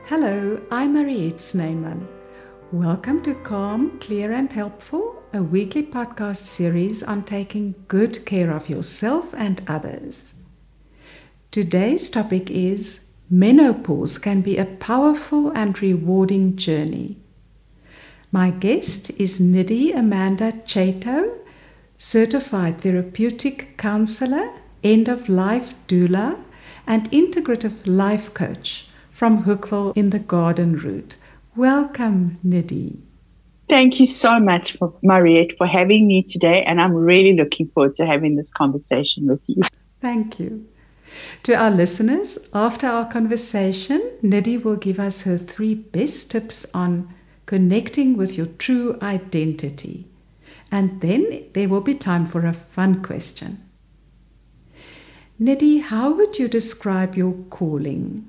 Hello, I'm Mariette Snyman. Welcome to Calm, Clear and Helpful, a weekly podcast series on taking good care of yourself and others. Today's topic is menopause can be a powerful and rewarding journey. My guest is Nidhi Amanda Chato, certified therapeutic counselor, end-of-life doula, and integrative life coach from Hookville in the Garden Route. Welcome, Nidhi. Thank you so much, Mariette, for having me today, and I'm really looking forward to having this conversation with you. Thank you. To our listeners, after our conversation, Nidhi will give us her 3 best tips on connecting with your true identity. And then there will be time for a fun question. Nidhi, how would you describe your calling?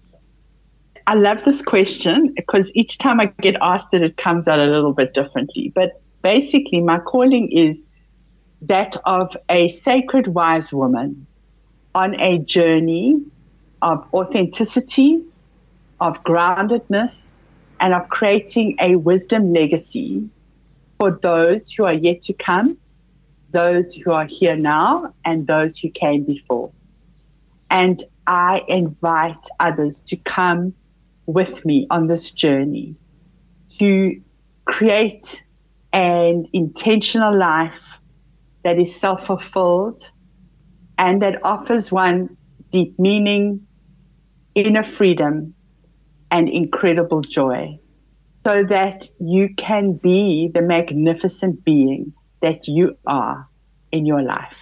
I love this question because each time I get asked it comes out a little bit differently. But basically, my calling is that of a sacred wise woman on a journey of authenticity, of groundedness, and of creating a wisdom legacy for those who are yet to come, those who are here now, and those who came before. And I invite others to come with me on this journey to create an intentional life that is self-fulfilled and that offers one deep meaning, inner freedom, and incredible joy, so that you can be the magnificent being that you are in your life.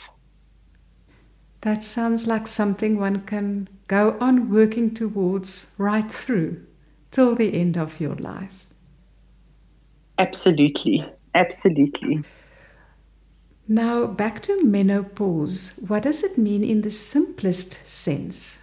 That sounds like something one can go on working towards right through till the end of your life. Absolutely. Absolutely. Now, back to menopause. What does it mean in the simplest sense?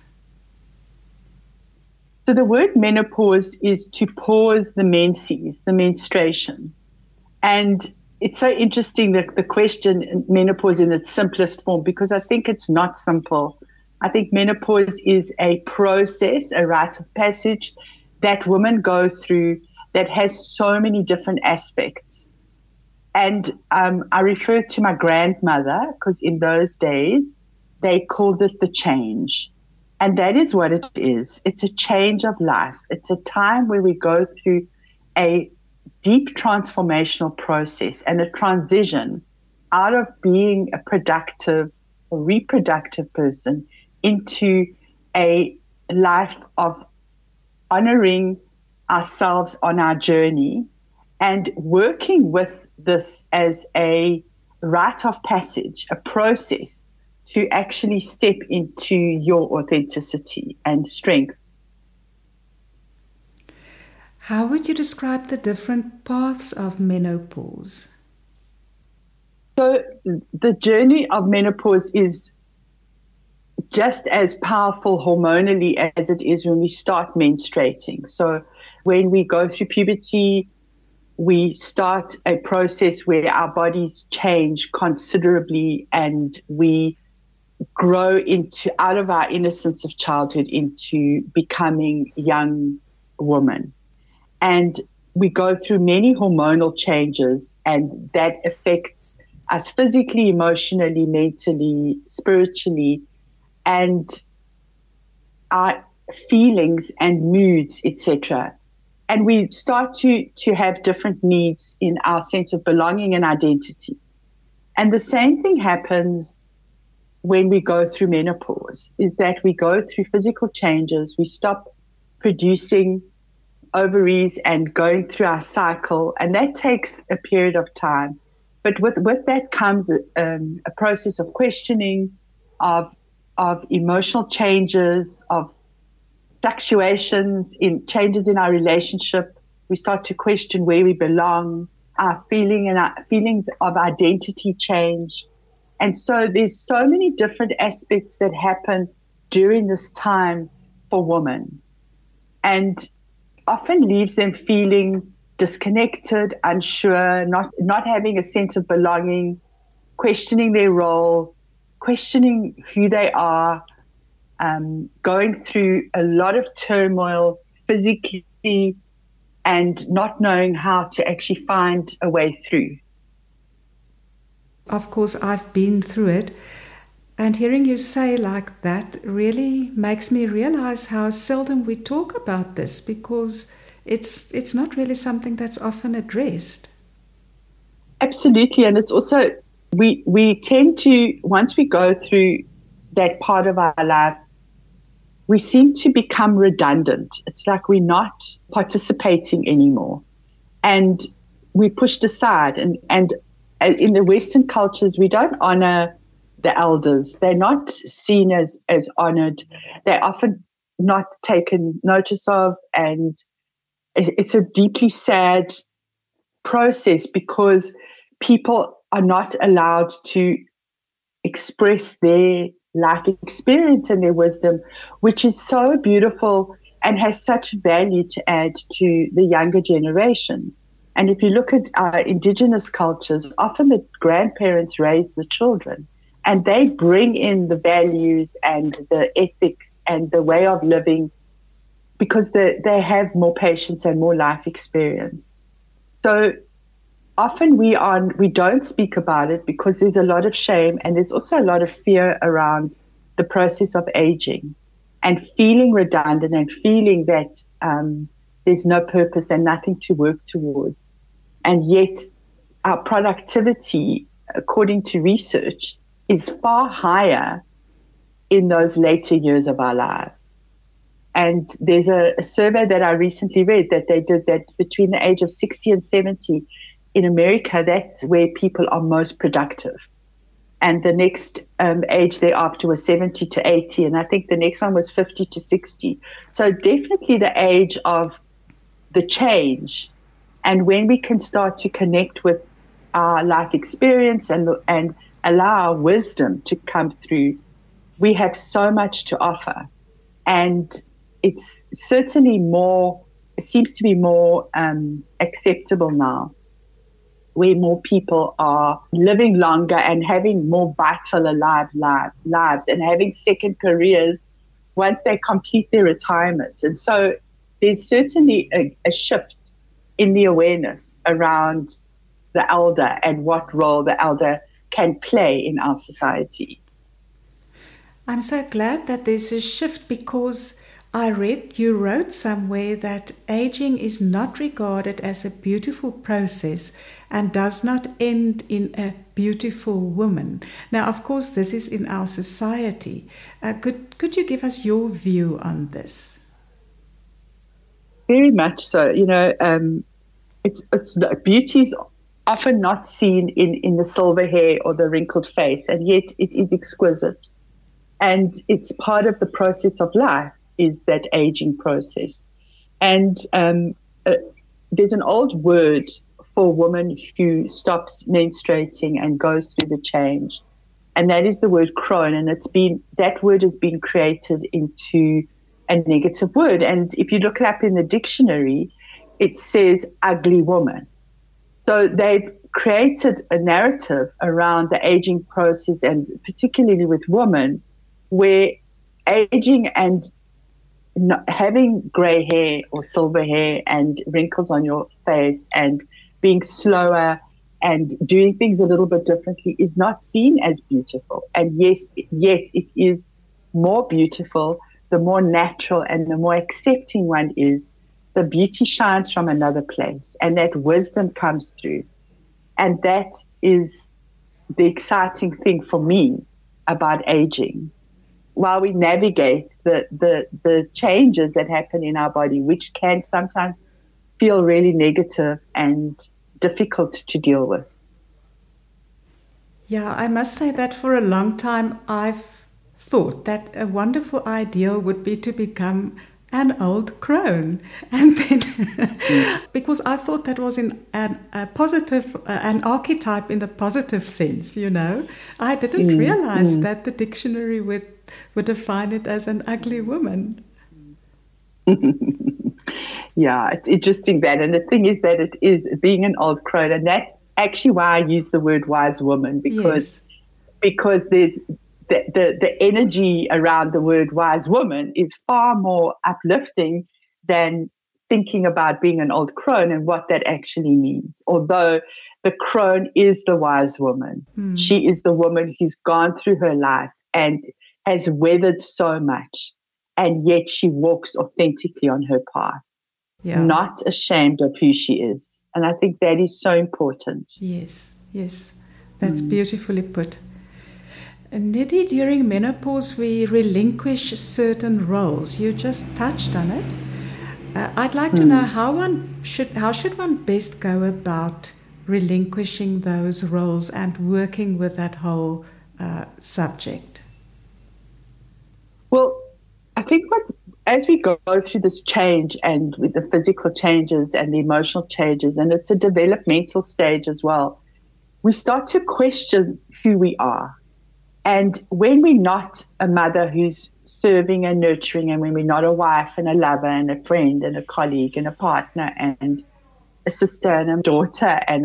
So the word menopause is to pause the menses, the menstruation. And it's so interesting that the question menopause in its simplest form, because I think it's not simple. I think menopause is a process, a rite of passage that women go through that has so many different aspects. And I refer to my grandmother because in those days they called it the change. And that is what it is. It's a change of life. It's a time where we go through a deep transformational process and a transition out of being a productive or reproductive person into a life of honoring ourselves on our journey and working with this as a rite of passage, a process to actually step into your authenticity and strength. How would you describe the different paths of menopause? So the journey of menopause is just as powerful hormonally as it is when we start menstruating. So when we go through puberty, we start a process where our bodies change considerably and we grow out of our innocence of childhood into becoming young women. And we go through many hormonal changes, and that affects us physically, emotionally, mentally, spiritually, and our feelings and moods, etc. And we start to have different needs in our sense of belonging and identity. And the same thing happens when we go through menopause, is that we go through physical changes, we stop producing ovaries and going through our cycle, and that takes a period of time. But with that comes a process of questioning, of emotional changes, of fluctuations in changes in our relationship. We start to question where we belong, our feelings of identity change. And so there's so many different aspects that happen during this time for women, and often leaves them feeling disconnected, unsure, not having a sense of belonging, questioning their role, questioning who they are, going through a lot of turmoil physically and not knowing how to actually find a way through. Of course, I've been through it. And hearing you say like that really makes me realize how seldom we talk about this, because it's not really something that's often addressed. Absolutely. And it's also, we tend to, once we go through that part of our life, we seem to become redundant. It's like we're not participating anymore. And we're pushed aside. And in the Western cultures, we don't honor the elders. They're not seen as honored. They're often not taken notice of. And it's a deeply sad process because people are not allowed to express their life experience and their wisdom, which is so beautiful and has such value to add to the younger generations. And if you look at indigenous cultures, often the grandparents raise the children and they bring in the values and the ethics and the way of living because they have more patience and more life experience. So often we don't speak about it because there's a lot of shame and there's also a lot of fear around the process of aging and feeling redundant and feeling that there's no purpose and nothing to work towards. And yet our productivity, according to research, is far higher in those later years of our lives. And there's a survey that I recently read that they did that between the age of 60 and 70 in America, that's where people are most productive. And the next age thereafter was 70 to 80. And I think the next one was 50 to 60. So definitely the age of the change. And when we can start to connect with our life experience and allow our wisdom to come through, we have so much to offer. And it's certainly it seems to be more acceptable now, where more people are living longer and having more vital, alive lives and having second careers once they complete their retirement. And so there's certainly a shift in the awareness around the elder and what role the elder can play in our society. I'm so glad that there's a shift, because I read you wrote somewhere that aging is not regarded as a beautiful process and does not end in a beautiful woman. Now, of course, this is in our society. Could you give us your view on this? Very much so. It's beauty is often not seen in the silver hair or the wrinkled face, and yet it is exquisite. And it's part of the process of life, is that aging process. And there's an old word for a woman who stops menstruating and goes through the change, and that is the word crone. And that word has been created into a negative word. And if you look it up in the dictionary, it says ugly woman. So they've created a narrative around the aging process, and particularly with women, where aging and having gray hair or silver hair and wrinkles on your face and being slower and doing things a little bit differently is not seen as beautiful. And yet it is more beautiful the more natural and the more accepting one is. The beauty shines from another place, and that wisdom comes through. And that is the exciting thing for me about aging. While we navigate the changes that happen in our body, which can sometimes feel really negative and difficult to deal with. Yeah, I must say that for a long time I've thought that a wonderful ideal would be to become an old crone, and then because I thought that was in a positive, an archetype in the positive sense, I didn't realize that the dictionary would define it as an ugly woman. Yeah, it's interesting that, and the thing is that it is being an old crone, and that's actually why I use the word wise woman, because there's the energy around the word wise woman is far more uplifting than thinking about being an old crone and what that actually means. Although the crone is the wise woman. She is the woman who's gone through her life and has weathered so much, and yet she walks authentically on her path, not ashamed of who she is. And I think that is so important. Yes, yes. That's beautifully put. Nettie, during menopause, we relinquish certain roles. You just touched on it. I'd like to know how should one best go about relinquishing those roles and working with that whole subject? Well, I think as we go through this change, and with the physical changes and the emotional changes, and it's a developmental stage as well, we start to question who we are. And when we're not a mother who's serving and nurturing, and when we're not a wife and a lover and a friend and a colleague and a partner and a sister and a daughter and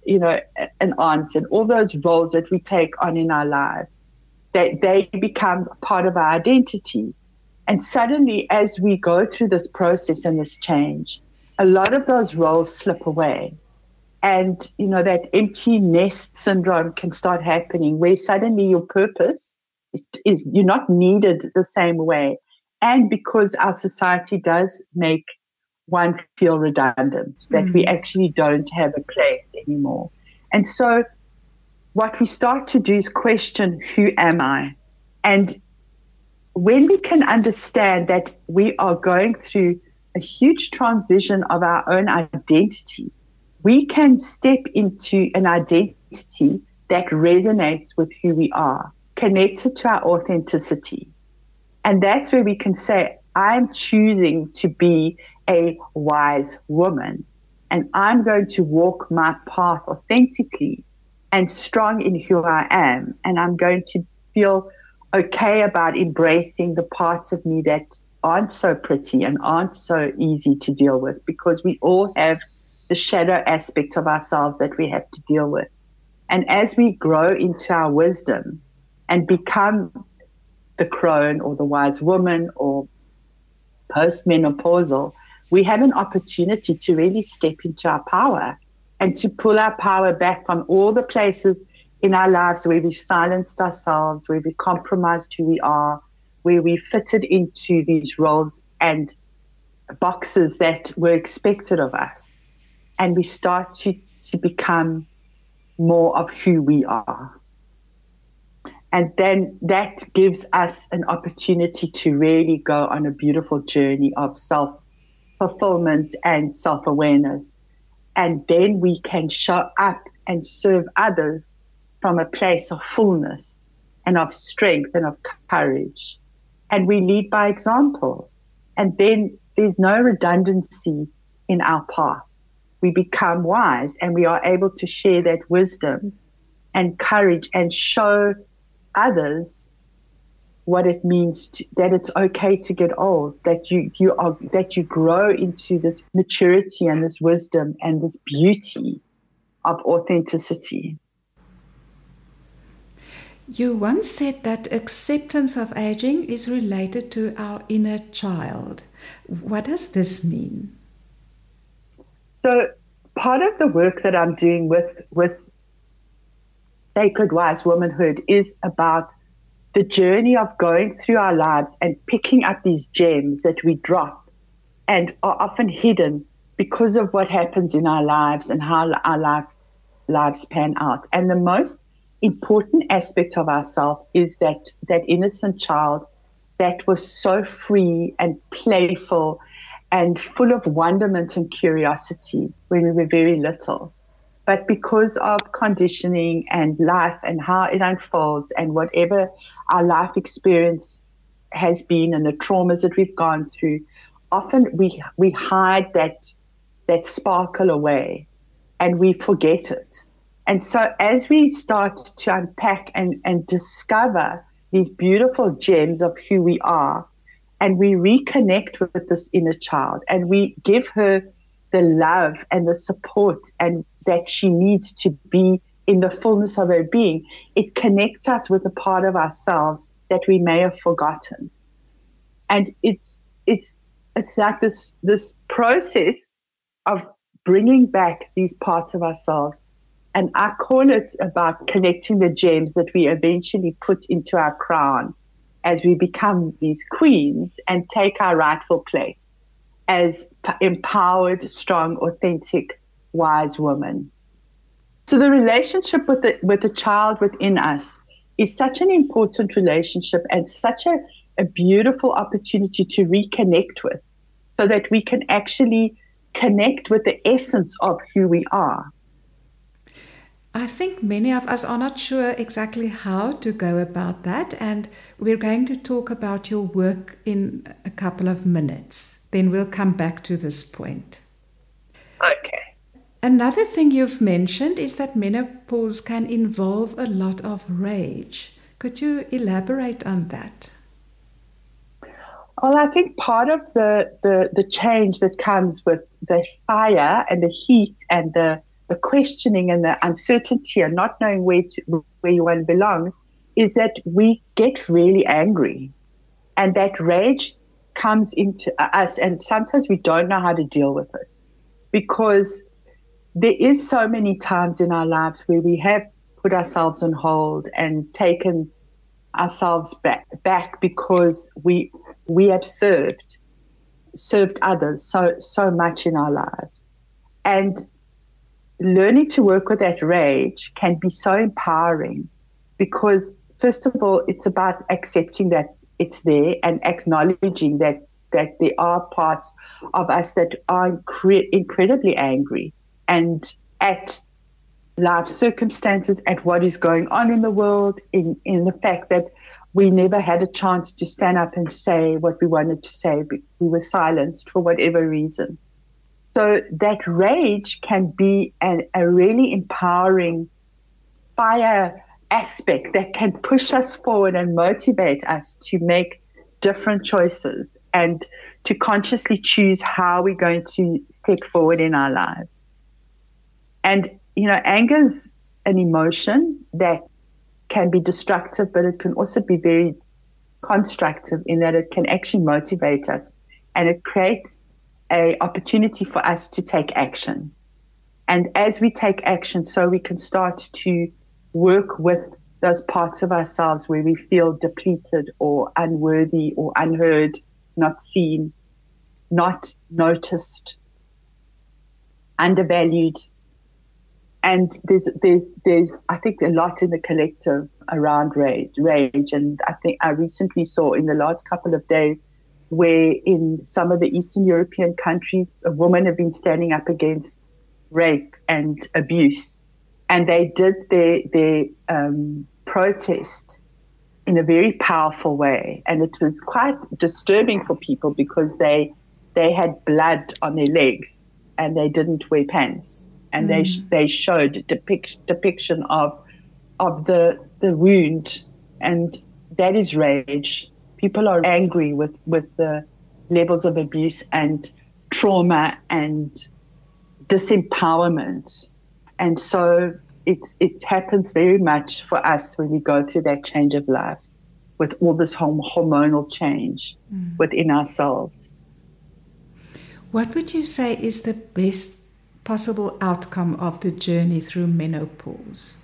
an aunt, and all those roles that we take on in our lives, they become part of our identity. And suddenly, as we go through this process and this change, a lot of those roles slip away. And, that empty nest syndrome can start happening, where suddenly your purpose is you're not needed the same way. And because our society does make one feel redundant, that we actually don't have a place anymore. And so what we start to do is question, who am I? And when we can understand that we are going through a huge transition of our own identity, we can step into an identity that resonates with who we are, connected to our authenticity. And that's where we can say, I'm choosing to be a wise woman, and I'm going to walk my path authentically and strong in who I am. And I'm going to feel okay about embracing the parts of me that aren't so pretty and aren't so easy to deal with, because we all have the shadow aspect of ourselves that we have to deal with. And as we grow into our wisdom and become the crone or the wise woman or postmenopausal, we have an opportunity to really step into our power and to pull our power back from all the places in our lives where we've silenced ourselves, where we compromised who we are, where we fitted into these roles and boxes that were expected of us. And we start to become more of who we are. And then that gives us an opportunity to really go on a beautiful journey of self-fulfillment and self-awareness. And then we can show up and serve others from a place of fullness and of strength and of courage. And we lead by example. And then there's no redundancy in our path. We become wise, and we are able to share that wisdom and courage and show others what it means that it's okay to get old, that you grow into this maturity and this wisdom and this beauty of authenticity. You once said that acceptance of aging is related to our inner child. What does this mean? So part of the work that I'm doing with Sacred Wise Womanhood is about the journey of going through our lives and picking up these gems that we drop and are often hidden because of what happens in our lives and how our lives pan out. And the most important aspect of ourselves is that innocent child that was so free and playful and full of wonderment and curiosity when we were very little. But because of conditioning and life and how it unfolds and whatever our life experience has been and the traumas that we've gone through, often we hide that sparkle away and we forget it. And so as we start to unpack and discover these beautiful gems of who we are, and we reconnect with this inner child, and we give her the love and the support and that she needs to be in the fullness of her being, it connects us with a part of ourselves that we may have forgotten. And it's it's like this process of bringing back these parts of ourselves. And I call it about connecting the gems that we eventually put into our crown as we become these queens and take our rightful place as empowered, strong, authentic, wise women. So the relationship with the child within us is such an important relationship and such a beautiful opportunity to reconnect with, so that we can actually connect with the essence of who we are. I think many of us are not sure exactly how to go about that, and we're going to talk about your work in a couple of minutes. Then we'll come back to this point. Okay. Another thing you've mentioned is that menopause can involve a lot of rage. Could you elaborate on that? Well, I think part of the change that comes with the fire and the heat and the questioning and the uncertainty and not knowing where one belongs is that we get really angry, and that rage comes into us, and sometimes we don't know how to deal with it, because there is so many times in our lives where we have put ourselves on hold and taken ourselves back because we have served others so much in our lives. And learning to work with that rage can be so empowering, because first of all, it's about accepting that it's there and acknowledging that there are parts of us that are incredibly angry and at life circumstances, at what is going on in the world, in the fact that we never had a chance to stand up and say what we wanted to say. We were silenced for whatever reason. So that rage can be a really empowering fire aspect that can push us forward and motivate us to make different choices and to consciously choose how we're going to step forward in our lives. And, anger is an emotion that can be destructive, but it can also be very constructive in that it can actually motivate us, and it creates an opportunity for us to take action. And as we take action, so we can start to work with those parts of ourselves where we feel depleted or unworthy or unheard, not seen, not noticed, undervalued. And there's I think a lot in the collective around rage. And I think I recently saw in the last couple of days where in some of the Eastern European countries, women have been standing up against rape and abuse. And they did their protest in a very powerful way. And it was quite disturbing for people because they had blood on their legs and they didn't wear pants. And they showed depiction of the wound, and that is rage. People are angry with the levels of abuse and trauma and disempowerment, and so it happens very much for us when we go through that change of life, with all this hormonal change within ourselves. What would you say is the best possible outcome of the journey through menopause?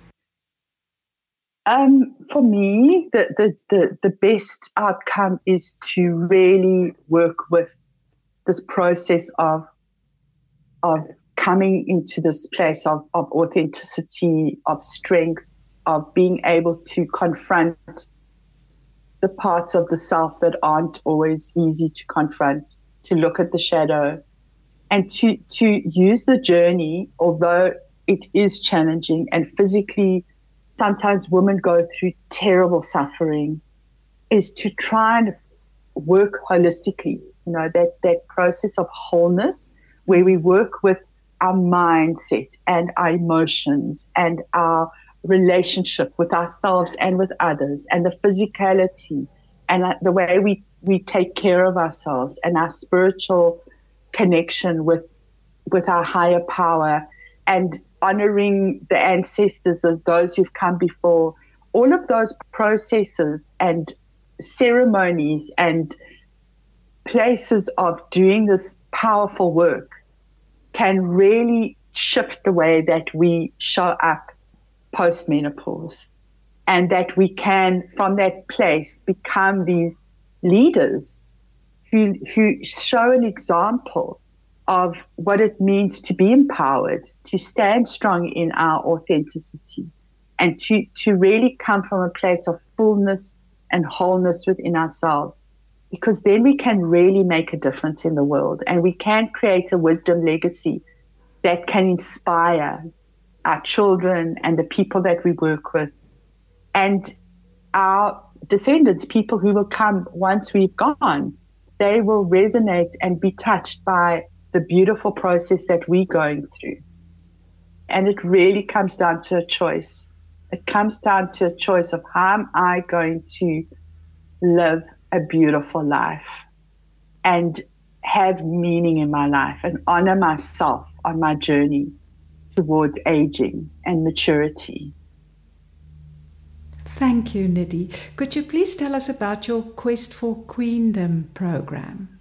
For me, the best outcome is to really work with this process of coming into this place of authenticity, of strength, of being able to confront the parts of the self that aren't always easy to confront, to look at the shadow, and to use the journey, although it is challenging and physically, sometimes women go through terrible suffering, is to try and work holistically, that process of wholeness where we work with our mindset and our emotions and our relationship with ourselves and with others, and the physicality and the way we take care of ourselves, and our spiritual connection with our higher power, and honoring the ancestors as those who've come before. All of those processes and ceremonies and places of doing this powerful work can really shift the way that we show up post-menopause, and that we can, from that place, become these leaders who show an example of what it means to be empowered, to stand strong in our authenticity, and to really come from a place of fullness and wholeness within ourselves. Because then we can really make a difference in the world, and we can create a wisdom legacy that can inspire our children and the people that we work with, and our descendants, people who will come once we've gone. They will resonate and be touched by the beautiful process that we're going through. And it really comes down to a choice. It comes down to a choice of how am I going to live a beautiful life and have meaning in my life and honor myself on my journey towards aging and maturity. Thank you, Nidhi. Could you please tell us about your Quest for Queendom program?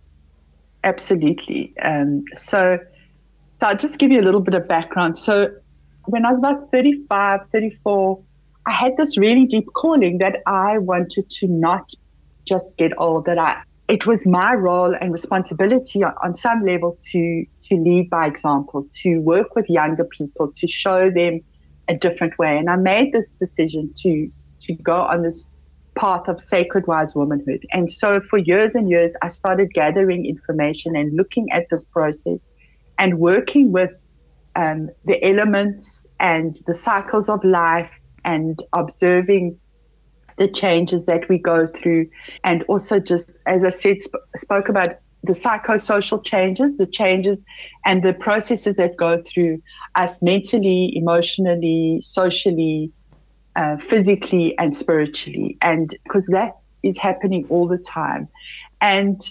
Absolutely. So I'll just give you a little bit of background. So when I was about 35, 34, I had this really deep calling that I wanted to not just get old, it was my role and responsibility on some level to lead by example, to work with younger people, to show them a different way. And I made this decision to go on this path of sacred wise womanhood. And so for years and years, I started gathering information and looking at this process and working with the elements and the cycles of life and observing the changes that we go through. And also just, as I said, spoke about the psychosocial changes, the changes and the processes that go through us mentally, emotionally, socially, physically and spiritually. And because that is happening all the time. And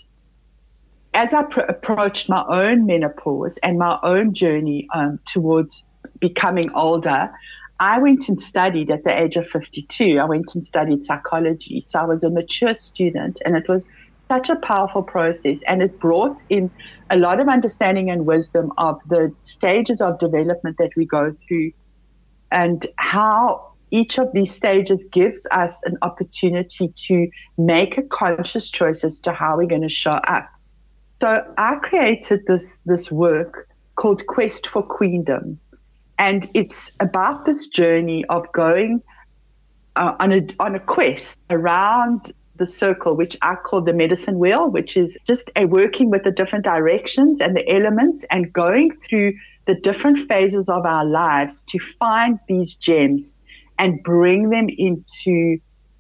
as I approached my own menopause and my own journey towards becoming older, I went and studied at the age of 52. I went and studied psychology. So I was a mature student, and it was such a powerful process. And it brought in a lot of understanding and wisdom of the stages of development that we go through and how each of these stages gives us an opportunity to make a conscious choice as to how we're going to show up. So I created this work called Quest for Queendom. And it's about this journey of going on a quest around the circle, which I call the medicine wheel, which is just a working with the different directions and the elements and going through the different phases of our lives to find these gems and bring them into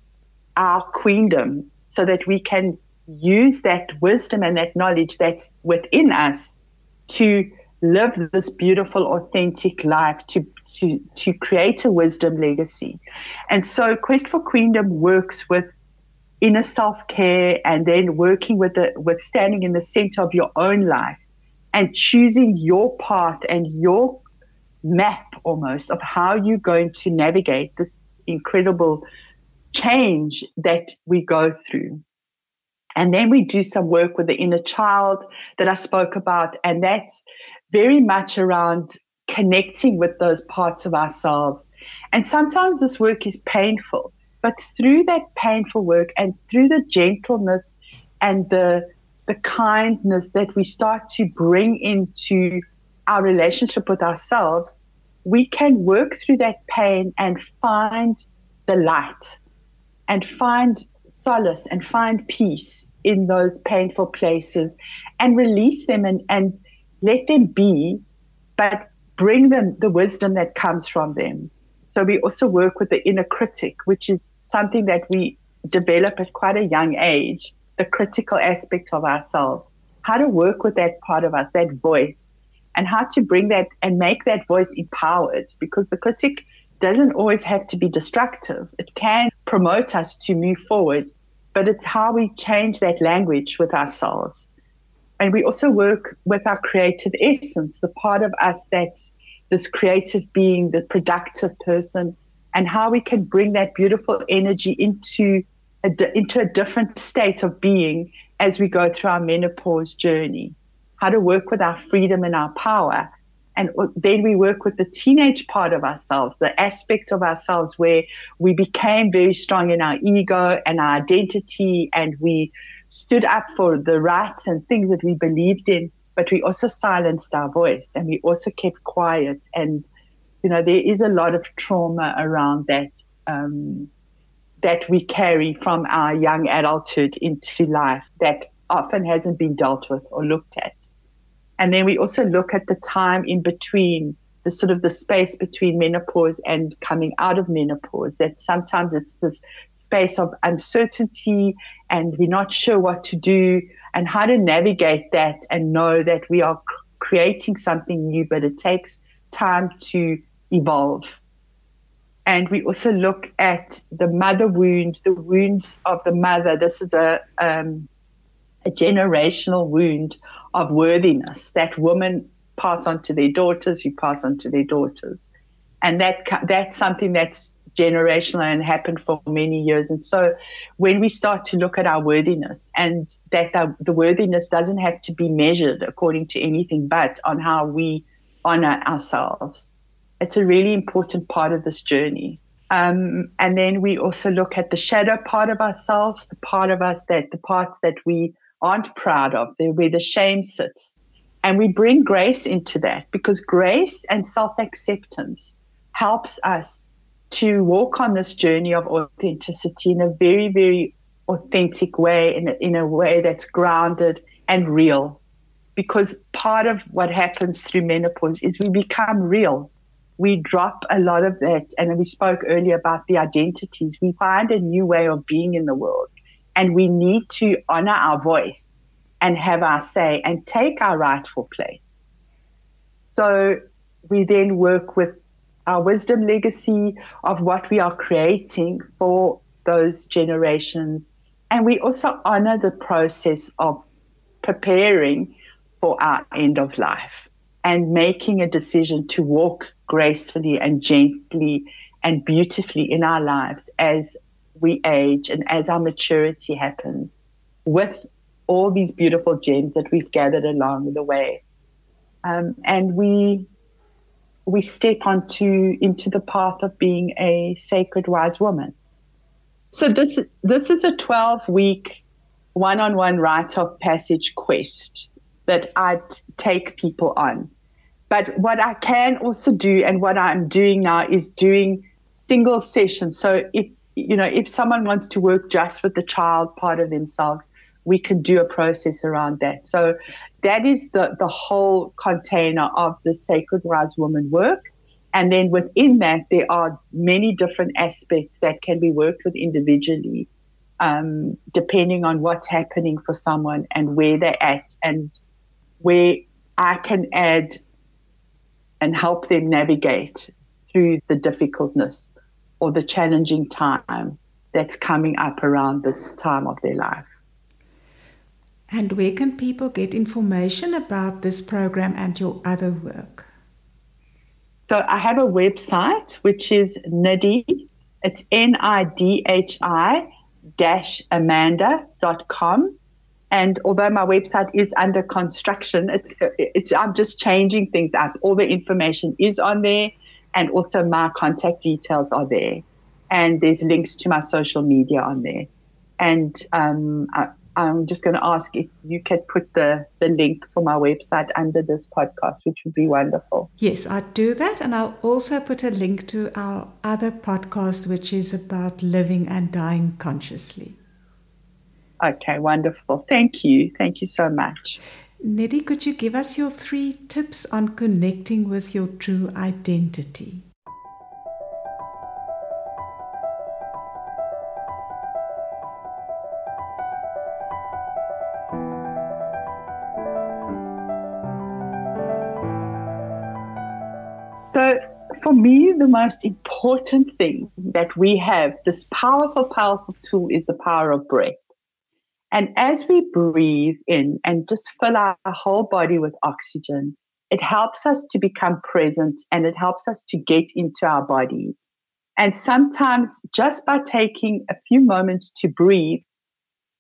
our queendom so that we can use that wisdom and that knowledge that's within us to live this beautiful, authentic life, to create a wisdom legacy. And so Quest for Queendom works with inner self-care and then working with standing in the center of your own life and choosing your path and your map almost of how you're going to navigate this incredible change that we go through. And then we do some work with the inner child that I spoke about, and that's very much around connecting with those parts of ourselves. And sometimes this work is painful, but through that painful work and through the gentleness and the kindness that we start to bring into our relationship with ourselves, we can work through that pain and find the light and find solace and find peace in those painful places and release them and let them be, but bring them the wisdom that comes from them. So we also work with the inner critic, which is something that we develop at quite a young age, the critical aspect of ourselves, how to work with that part of us, that voice, and how to bring that and make that voice empowered, because the critic doesn't always have to be destructive. It can promote us to move forward, but it's how we change that language with ourselves. And we also work with our creative essence, the part of us that's this creative being, the productive person, and how we can bring that beautiful energy into a different state of being as we go through our menopause journey, how to work with our freedom and our power. And then we work with the teenage part of ourselves, the aspect of ourselves where we became very strong in our ego and our identity, and we stood up for the rights and things that we believed in, but we also silenced our voice and we also kept quiet. And, there is a lot of trauma around that, that we carry from our young adulthood into life that often hasn't been dealt with or looked at. And then we also look at the time in between, the sort of the space between menopause and coming out of menopause, that sometimes it's this space of uncertainty and we're not sure what to do and how to navigate that and know that we are creating something new, but it takes time to evolve. And we also look at the mother wound, the wound of the mother. This is a generational wound of worthiness that women pass on to their daughters, who pass on to their daughters. And that's something that's generational and happened for many years. And so when we start to look at our worthiness, and that the worthiness doesn't have to be measured according to anything but on how we honor ourselves, it's a really important part of this journey. And then we also look at the shadow part of ourselves, the parts that we aren't proud of, where the shame sits. And we bring grace into that, because grace and self-acceptance helps us to walk on this journey of authenticity in a very, very authentic way, in a way that's grounded and real. Because part of what happens through menopause is we become real. We drop a lot of that. And we spoke earlier about the identities. We find a new way of being in the world. And we need to honor our voice and have our say and take our rightful place. So we then work with our wisdom legacy of what we are creating for those generations. And we also honor the process of preparing for our end of life and making a decision to walk gracefully and gently and beautifully in our lives as we age and as our maturity happens, with all these beautiful gems that we've gathered along the way. And we step into the path of being a sacred, wise woman. So this is a 12-week one-on-one rite of passage quest that I take people on. But what I can also do, and what I'm doing now, is doing single sessions. So if someone wants to work just with the child part of themselves, we can do a process around that. So that is the whole container of the Sacred Wise Woman work. And then within that, there are many different aspects that can be worked with individually, depending on what's happening for someone and where they're at, and where I can add and help them navigate through the difficultness or the challenging time that's coming up around this time of their life. And where can people get information about this program and your other work? So I have a website, which is NIDHI. It's NIDHI-Amanda.com. And although my website is under construction, I'm just changing things up. All the information is on there, and also my contact details are there. And there's links to my social media on there. And I'm just going to ask if you could put the link for my website under this podcast, which would be wonderful. Yes, I'll do that. And I'll also put a link to our other podcast, which is about living and dying consciously. Okay, wonderful. Thank you. Thank you so much. Nidhi, could you give us your 3 tips on connecting with your true identity? So for me, the most important thing that we have, this powerful, powerful tool, is the power of breath. And as we breathe in and just fill our whole body with oxygen, it helps us to become present, and it helps us to get into our bodies. And sometimes just by taking a few moments to breathe,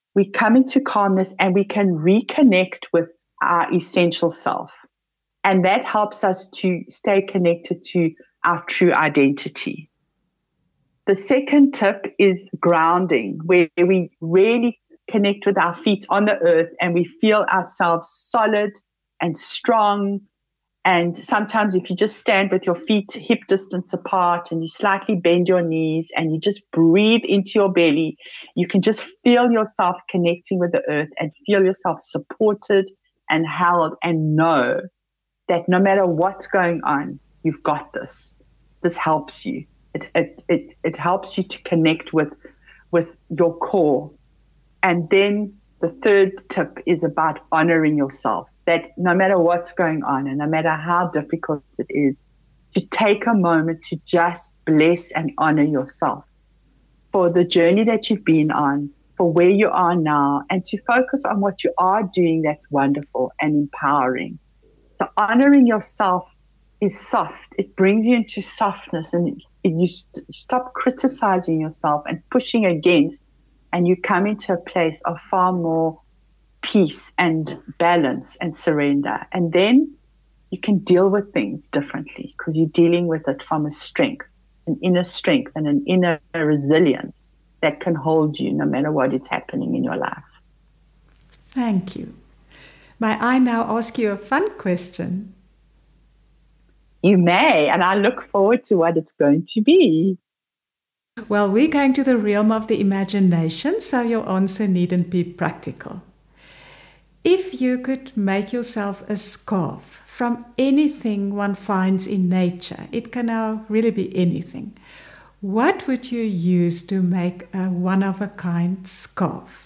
we come into calmness and we can reconnect with our essential self. And that helps us to stay connected to our true identity. The second tip is grounding, where we really connect with our feet on the earth and we feel ourselves solid and strong. And sometimes if you just stand with your feet hip distance apart and you slightly bend your knees and you just breathe into your belly, you can just feel yourself connecting with the earth and feel yourself supported and held, and know that no matter what's going on, you've got this. This helps you. It helps you to connect with your core. And then the third tip is about honoring yourself, that no matter what's going on and no matter how difficult it is, to take a moment to just bless and honor yourself for the journey that you've been on, for where you are now, and to focus on what you are doing that's wonderful and empowering. So honoring yourself is soft. It brings you into softness, and you stop criticizing yourself and pushing against, and you come into a place of far more peace and balance and surrender. And then you can deal with things differently because you're dealing with it from a strength, an inner strength and an inner resilience that can hold you no matter what is happening in your life. Thank you. May I now ask you a fun question? You may, and I look forward to what it's going to be. Well, we're going to the realm of the imagination, so your answer needn't be practical. If you could make yourself a scarf from anything one finds in nature, it can now really be anything, what would you use to make a one-of-a-kind scarf?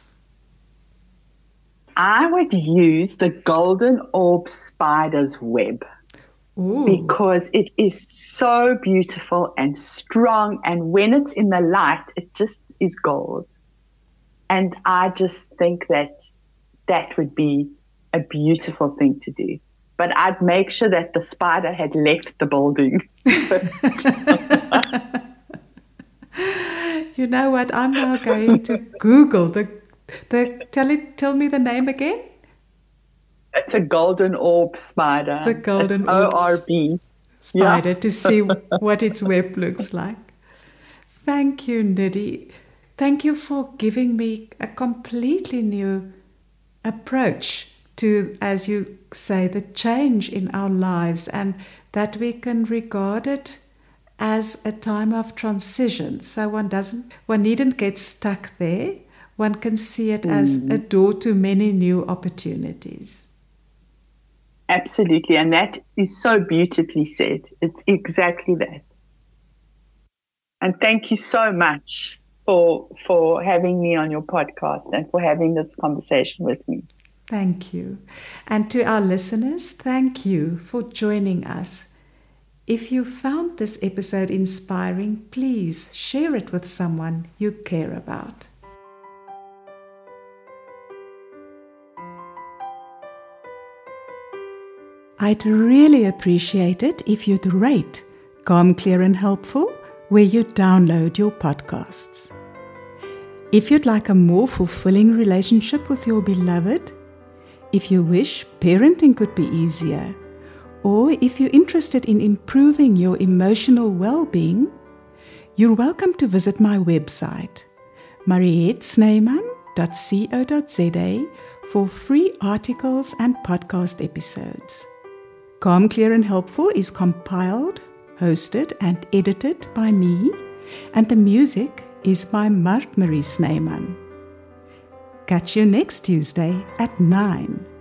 I would use the golden orb spider's web. Ooh. Because it is so beautiful and strong, and when it's in the light, it just is gold. And I just think that would be a beautiful thing to do. But I'd make sure that the spider had left the building first. You know what? I'm now going to Google tell me the name again. It's a golden orb spider. The golden ORB spider, to see what its web looks like. Thank you, Nidhi. Thank you for giving me a completely new approach to, as you say, the change in our lives, and that we can regard it as a time of transition. So one needn't get stuck there. One can see it as a door to many new opportunities. Absolutely, and that is so beautifully said. It's exactly that. And thank you so much for having me on your podcast and for having this conversation with me. Thank you. And to our listeners, thank you for joining us. If you found this episode inspiring, please share it with someone you care about. I'd really appreciate it if you'd rate Calm, Clear and Helpful where you download your podcasts. If you'd like a more fulfilling relationship with your beloved, if you wish parenting could be easier, or if you're interested in improving your emotional well-being, you're welcome to visit my website, marietsnyman.co.za, for free articles and podcast episodes. Calm, Clear and Helpful is compiled, hosted and edited by me, and the music is by Marie Snyman. Catch you next Tuesday at 9.